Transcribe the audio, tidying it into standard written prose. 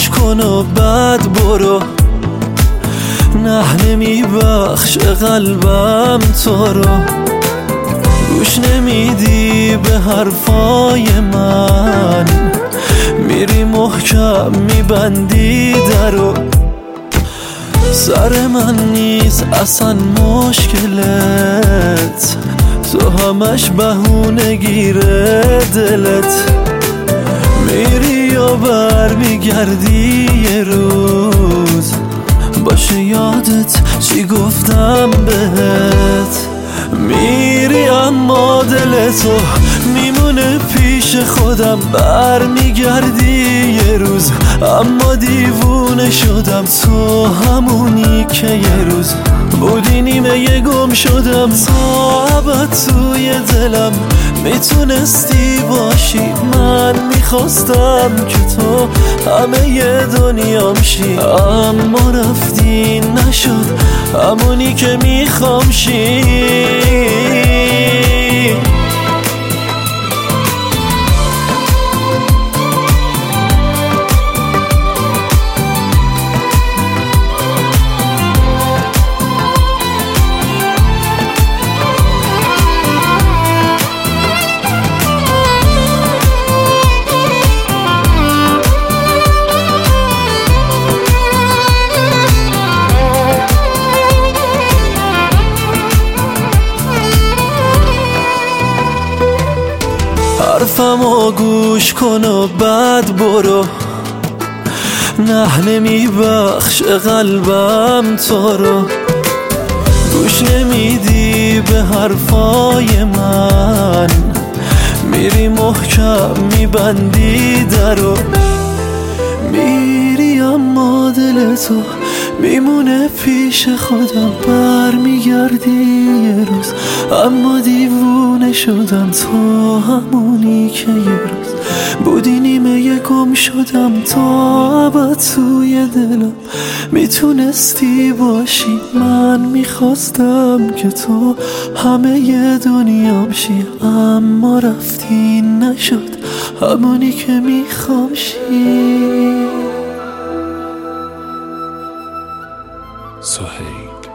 گوش کن و بعد برو. نه نمیبخش قلبم تو رو، گوش نمیدی به حرفای من، میری محکم میبندی درو. سر من نیست اصلا مشکلت، تو همش بهونه گیره دلت. میری یا برمیگردی یه روز، باشه یادت چی گفتم بهت. میری اما دل تو میمونه پیش خودم، برمیگردی یه روز اما دیوونه شدم. تو همونی که یه روز بودی نیمه گم شدم. تا ابد توی دلم میتونستی باشی، من میخواستم که تو همه دنیام شی، اما رفتی نشد همونی که میخوام شی. حرفمو گوش کن و بعد برو. نه نمیبخش قلبم تو رو، گوش نمیدی به حرفای من، میری محکم میبندی درو. میری اما دل تو میمونه پیش خودم، برمیگردی یه روز اما دیوونه شدم. تو همونی که یه روز بودی نیمه گم شدم. تا ابد توی دلم میتونستی باشی، من میخواستم که تو همه دنیام شی، اما رفتی نشد همونی که میخوام شی. سهیل